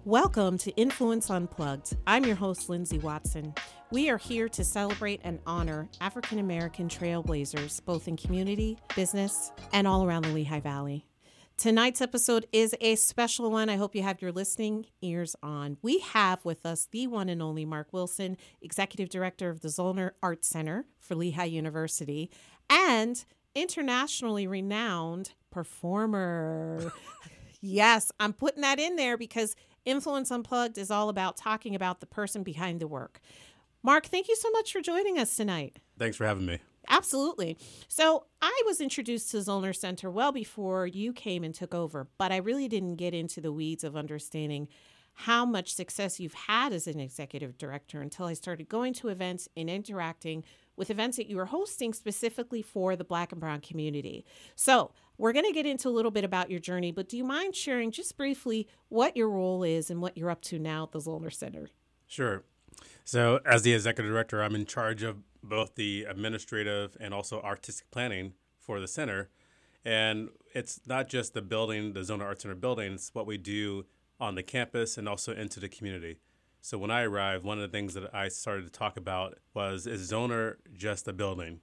Welcome to Influence Unplugged. I'm your host, Lindsay Watson. We are here to celebrate and honor African American trailblazers, both in community, business, and all around the Lehigh Valley. Tonight's episode is a special one. I hope you have your listening ears on. We have with us the one and only Mark Wilson, Executive Director of the Zollner Art Center for Lehigh University, and internationally renowned performer. Yes, I'm putting that in there because Influence Unplugged is all about talking about the person behind the work. Mark, thank you so much for joining us tonight. Thanks for having me. Absolutely. So I was introduced to Zollner Center well before you came and took over, but I really didn't get into the weeds of understanding how much success you've had as an executive director until I started going to events and interacting with events that you were hosting specifically for the Black and Brown community. So we're going to get into a little bit about your journey, but do you mind sharing just briefly what your role is and what you're up to now at the Zollner Center? Sure. So as the executive director, I'm in charge of both the administrative and also artistic planning for the center. And it's not just the building, the Zollner Art Center building, it's what we do on the campus and also into the community. So when I arrived, one of the things that I started to talk about was, is Zollner just a building?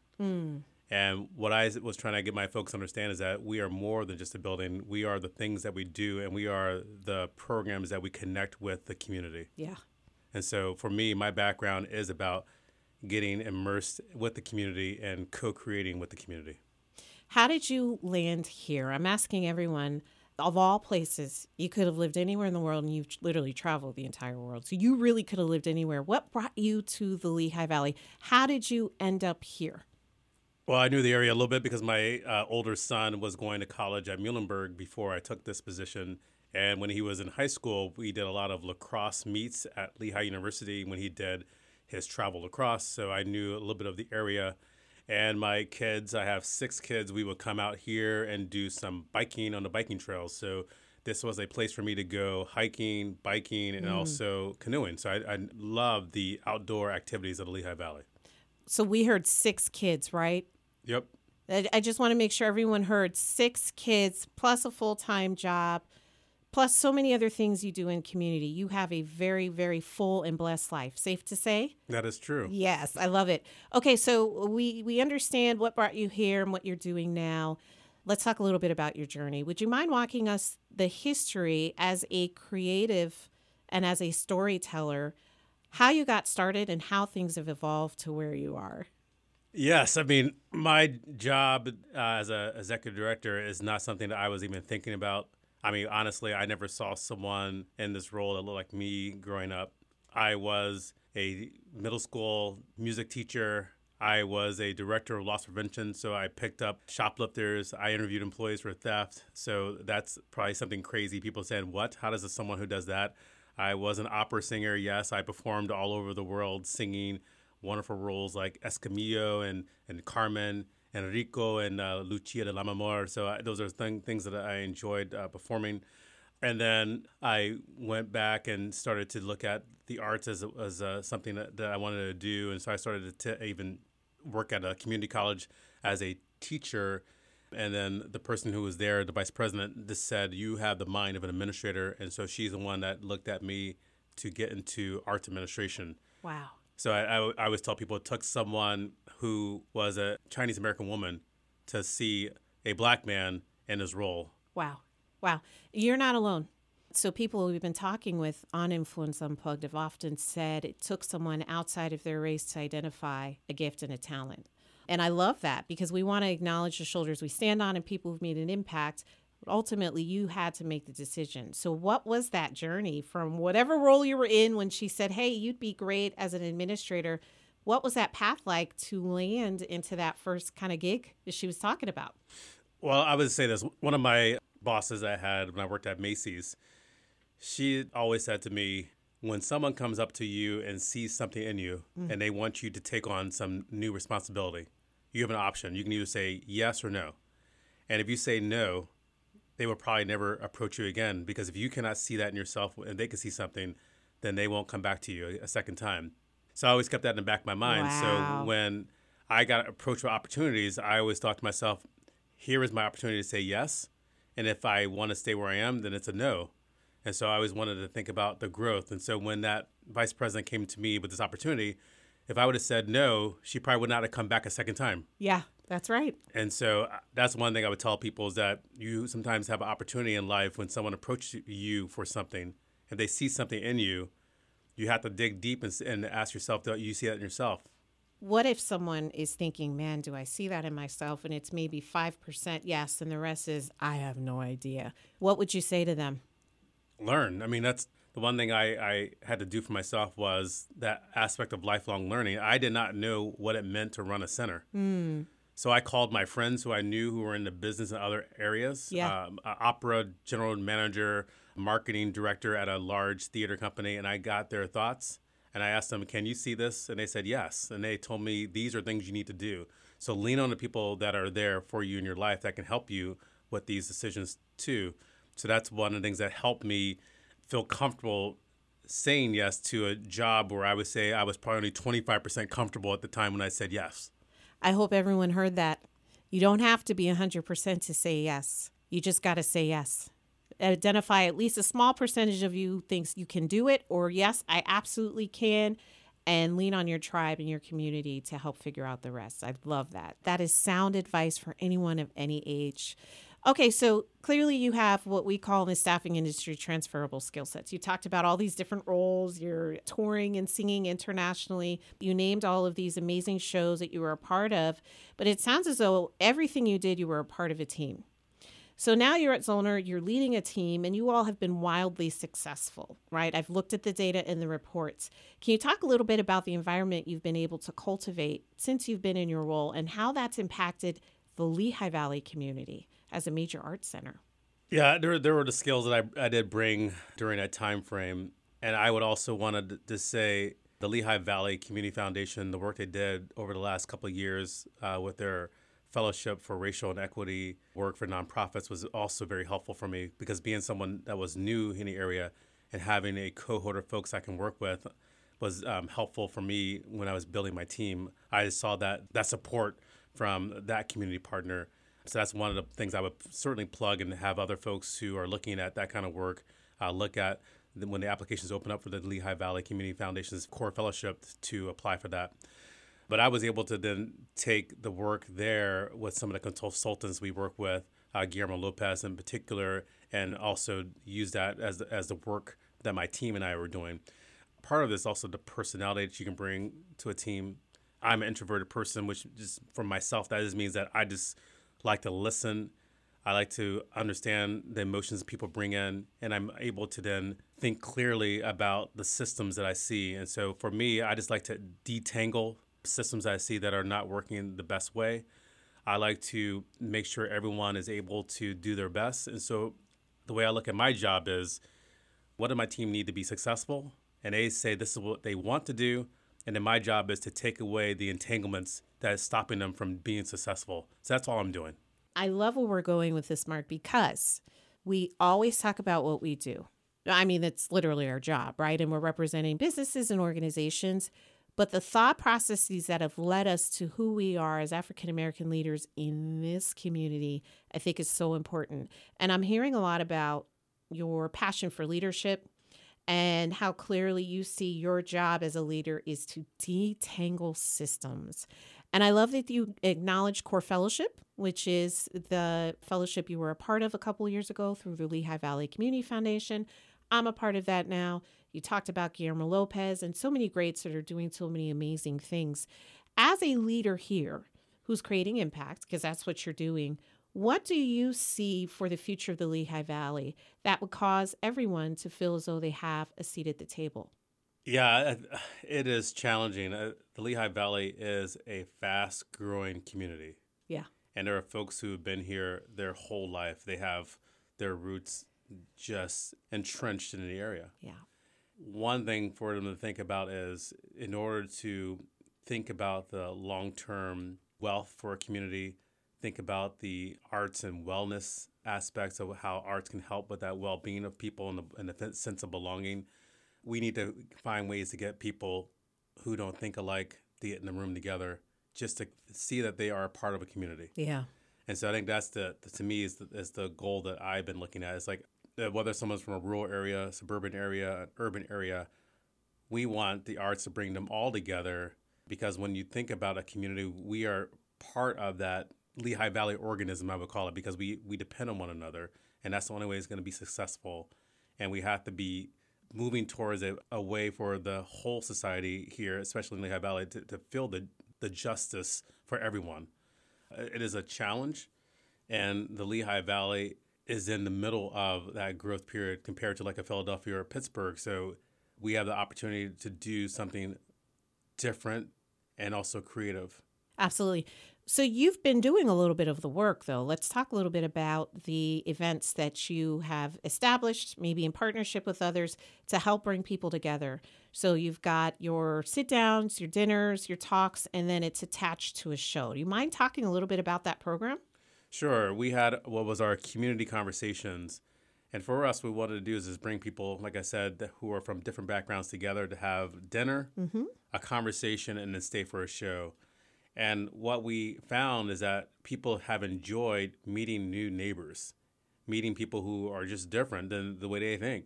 And what I was trying to get my folks to understand is that we are more than just a building. We are the things that we do, and we are the programs that we connect with the community. Yeah. And so for me, my background is about getting immersed with the community and co-creating with the community. How did you land here? I'm asking everyone, of all places, you could have lived anywhere in the world and you've literally traveled the entire world. So you really could have lived anywhere. What brought you to the Lehigh Valley? How did you end up here? Well, I knew the area a little bit because my older son was going to college at Muhlenberg before I took this position. And when he was in high school, we did a lot of lacrosse meets at Lehigh University when he did his travel lacrosse. So I knew a little bit of the area. And my kids, I have 6 kids, we would come out here and do some biking on the biking trails. So this was a place for me to go hiking, biking, and also canoeing. So I love the outdoor activities of the Lehigh Valley. So we heard 6 kids, right? Yep. I just want to make sure everyone heard 6 kids plus a full-time job, plus so many other things you do in community. You have a very, very full and blessed life. Safe to say? That is true. Yes, I love it. Okay, so we understand what brought you here and what you're doing now. Let's talk a little bit about your journey. Would you mind walking us the history as a creative and as a storyteller, how you got started and how things have evolved to where you are? Yes. I mean, my job as an executive director is not something that I was even thinking about. I mean, honestly, I never saw someone in this role that looked like me growing up. I was a middle school music teacher. I was a director of loss prevention, so I picked up shoplifters. I interviewed employees for theft. So that's probably something crazy. People saying, what? How does someone who does that? I was an opera singer. Yes, I performed all over the world singing wonderful roles like Escamillo and Carmen, Enrico, and Lucia de Lammermoor. So those are things that I enjoyed performing. And then I went back and started to look at the arts as something that I wanted to do. And so I started to even work at a community college as a teacher. And then the person who was there, the vice president, just said, you have the mind of an administrator. And so she's the one that looked at me to get into arts administration. Wow. So I always tell people it took someone who was a Chinese American woman to see a Black man in his role. Wow. Wow. You're not alone. So people we've been talking with on Influence Unplugged have often said it took someone outside of their race to identify a gift and a talent. And I love that because we want to acknowledge the shoulders we stand on and people who've made an impact. But ultimately, you had to make the decision. So what was that journey from whatever role you were in when she said, hey, you'd be great as an administrator? What was that path like to land into that first kind of gig that she was talking about? Well, I would say this. One of my bosses I had when I worked at Macy's, she always said to me, when someone comes up to you and sees something in you and they want you to take on some new responsibility, you have an option. You can either say yes or no. And if you say no, they will probably never approach you again, because if you cannot see that in yourself and they can see something, then they won't come back to you a second time. So I always kept that in the back of my mind. Wow. So when I got approached with opportunities, I always thought to myself, here is my opportunity to say yes. And if I want to stay where I am, then it's a no. And so I always wanted to think about the growth. And so when that vice president came to me with this opportunity, if I would have said no, she probably would not have come back a second time. Yeah, that's right. And so that's one thing I would tell people is that you sometimes have an opportunity in life when someone approaches you for something. If they see something in you, you have to dig deep and ask yourself, do you see that in yourself? What if someone is thinking, man, do I see that in myself? And it's maybe 5% yes, and the rest is, I have no idea. What would you say to them? Learn. I mean, that's the one thing I had to do for myself was that aspect of lifelong learning. I did not know what it meant to run a center. So I called my friends who I knew who were in the business in other areas, opera general manager, marketing director at a large theater company, and I got their thoughts. And I asked them, can you see this? And they said, yes. And they told me, these are things you need to do. So lean on the people that are there for you in your life that can help you with these decisions too. So that's one of the things that helped me feel comfortable saying yes to a job where I would say I was probably only 25% comfortable at the time when I said yes. I hope everyone heard that. You don't have to be 100% to say yes. You just got to say yes. Identify at least a small percentage of you thinks you can do it, or yes, I absolutely can, and lean on your tribe and your community to help figure out the rest. I love that. That is sound advice for anyone of any age. Okay, so clearly you have what we call in the staffing industry transferable skill sets. You talked about all these different roles. You're touring and singing internationally. You named all of these amazing shows that you were a part of, but it sounds as though everything you did, you were a part of a team. So now you're at Zollner, you're leading a team, and you all have been wildly successful, right? I've looked at the data and the reports. Can you talk a little bit about the environment you've been able to cultivate since you've been in your role and how that's impacted the Lehigh Valley community as a major arts center? Yeah, there were the skills that I did bring during that time frame. And I would also wanted to say the Lehigh Valley Community Foundation, the work they did over the last couple of years with their Fellowship for Racial and Equity work for nonprofits was also very helpful for me because being someone that was new in the area and having a cohort of folks I can work with was helpful for me when I was building my team. I saw that support from that community partner. So that's one of the things I would certainly plug and have other folks who are looking at that kind of work look at when the applications open up for the Lehigh Valley Community Foundation's core fellowship to apply for that. But I was able to then take the work there with some of the consultants we work with, Guillermo Lopez in particular, and also use that as the work that my team and I were doing. Part of this also the personality that you can bring to a team. I'm an introverted person, which just for myself, that just means that I just like to listen. I like to understand the emotions people bring in, and I'm able to then think clearly about the systems that I see. And so for me, I just like to detangle systems I see that are not working the best way. I like to make sure everyone is able to do their best. And so the way I look at my job is, what does my team need to be successful? And they say this is what they want to do. And then my job is to take away the entanglements that is stopping them from being successful. So that's all I'm doing. I love where we're going with this, Mark, because we always talk about what we do. I mean, it's literally our job, right? And we're representing businesses and organizations. But the thought processes that have led us to who we are as African-American leaders in this community, I think is so important. And I'm hearing a lot about your passion for leadership and how clearly you see your job as a leader is to detangle systems. And I love that you acknowledge Core Fellowship, which is the fellowship you were a part of a couple of years ago through the Lehigh Valley Community Foundation. I'm a part of that now. You talked about Guillermo Lopez and so many greats that are doing so many amazing things. As a leader here who's creating impact, because that's what you're doing, what do you see for the future of the Lehigh Valley that would cause everyone to feel as though they have a seat at the table? Yeah, it is challenging. The Lehigh Valley is a fast-growing community. Yeah. And there are folks who have been here their whole life. They have their roots just entrenched in the area. Yeah. One thing for them to think about is in order to think about the long-term wealth for a community, think about the arts and wellness aspects of how arts can help with that well-being of people and the sense of belonging. We need to find ways to get people who don't think alike to get in the room together just to see that they are a part of a community. Yeah. And so I think that's to me is the goal that I've been looking at. It's like whether someone's from a rural area, suburban area, an urban area, we want the arts to bring them all together, because when you think about a community, we are part of that Lehigh Valley organism, I would call it, because we depend on one another, and that's the only way it's going to be successful. And we have to be moving towards a way for the whole society here, especially in Lehigh Valley, to feel the justice for everyone. It is a challenge, and the Lehigh Valley is in the middle of that growth period compared to like a Philadelphia or Pittsburgh. So we have the opportunity to do something different and also creative. Absolutely. So you've been doing a little bit of the work, though. Let's talk a little bit about the events that you have established, maybe in partnership with others, to help bring people together. So you've got your sit-downs, your dinners, your talks, and then it's attached to a show. Do you mind talking a little bit about that program? Sure. We had what was our community conversations. And for us, what we wanted to do is bring people, like I said, who are from different backgrounds together to have dinner, a conversation, and then stay for a show. And what we found is that people have enjoyed meeting new neighbors, meeting people who are just different than the way they think.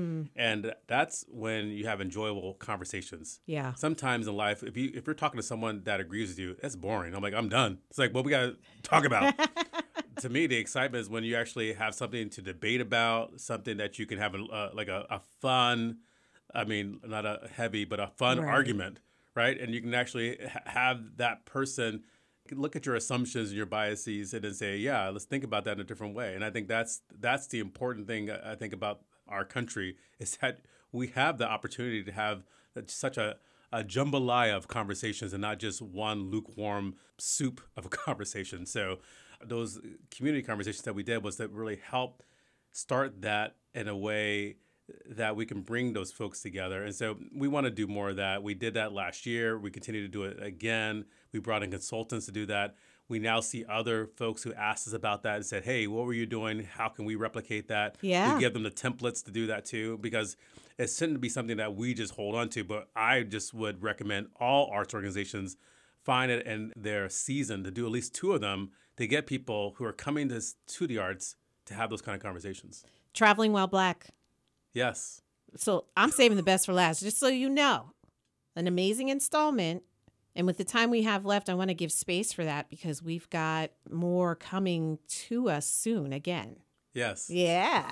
And that's when you have enjoyable conversations. Yeah. Sometimes in life, if you're talking to someone that agrees with you, that's boring. I'm like, I'm done. It's like, what we got to talk about? To me, the excitement is when you actually have something to debate about, something that you can have a fun, I mean, not a heavy, but a fun argument. Right. And you can actually have that person look at your assumptions and your biases and then say, yeah, let's think about that in a different way. And I think that's the important thing I think about our country, is that we have the opportunity to have such a jambalaya of conversations and not just one lukewarm soup of a conversation. So those community conversations that we did was that really helped start that in a way that we can bring those folks together. And so we want to do more of that. We did that last year. We continue to do it again. We brought in consultants to do that. We now see other folks who asked us about that and said, hey, what were you doing? How can we replicate that? Yeah. We give them the templates to do that too, because it shouldn't be something that we just hold on to. But I just would recommend all arts organizations find it in their season to do at least 2 of them to get people who are coming to the arts to have those kind of conversations. Traveling While Black. Yes. So I'm saving the best for last, just so you know. An amazing installment. And with the time we have left, I want to give space for that because we've got more coming to us soon again. Yes. Yeah.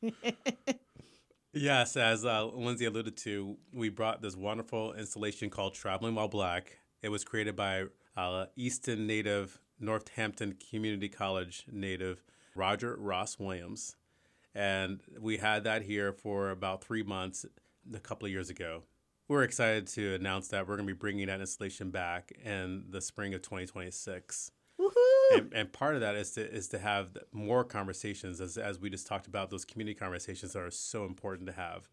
Yes, as Lindsay alluded to, we brought this wonderful installation called Traveling While Black. It was created by Easton native, Northampton Community College native, Roger Ross Williams. And we had that here for about 3 months a couple of years ago. We're excited to announce that we're going to be bringing that installation back in the spring of 2026. Woohoo! And part of that is to have more conversations, as we just talked about, those community conversations that are so important to have.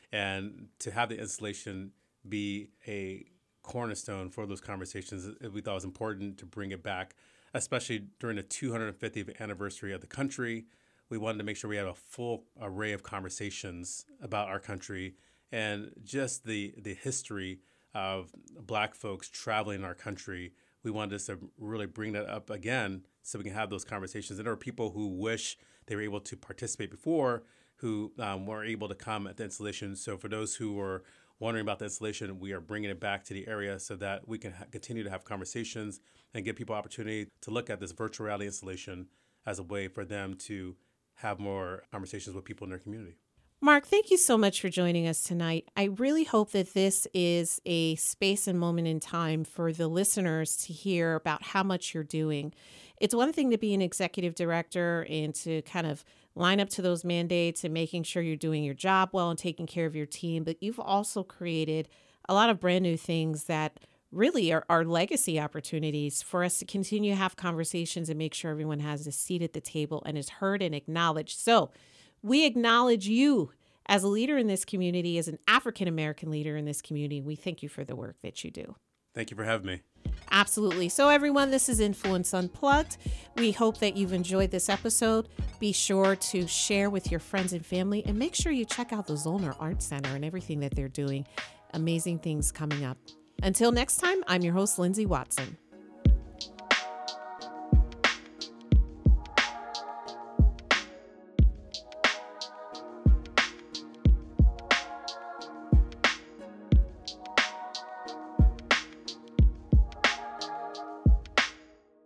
And to have the installation be a cornerstone for those conversations, we thought it was important to bring it back, especially during the 250th anniversary of the country. We wanted to make sure we had a full array of conversations about our country and just the history of Black folks traveling our country. We wanted us to really bring that up again so we can have those conversations. And there are people who wish they were able to participate before who were able to come at the installation. So for those who were wondering about the installation, we are bringing it back to the area so that we can continue to have conversations and give people opportunity to look at this virtual reality installation as a way for them to have more conversations with people in their community. Mark, thank you so much for joining us tonight. I really hope that this is a space and moment in time for the listeners to hear about how much you're doing. It's one thing to be an executive director and to kind of line up to those mandates and making sure you're doing your job well and taking care of your team, but you've also created a lot of brand new things that really are legacy opportunities for us to continue to have conversations and make sure everyone has a seat at the table and is heard and acknowledged. So we acknowledge you as a leader in this community, as an African-American leader in this community. We thank you for the work that you do. Thank you for having me. Absolutely. So everyone, this is Influence Unplugged. We hope that you've enjoyed this episode. Be sure to share with your friends and family and make sure you check out the Zollner Art Center and everything that they're doing. Amazing things coming up. Until next time, I'm your host, Lindsay Watson.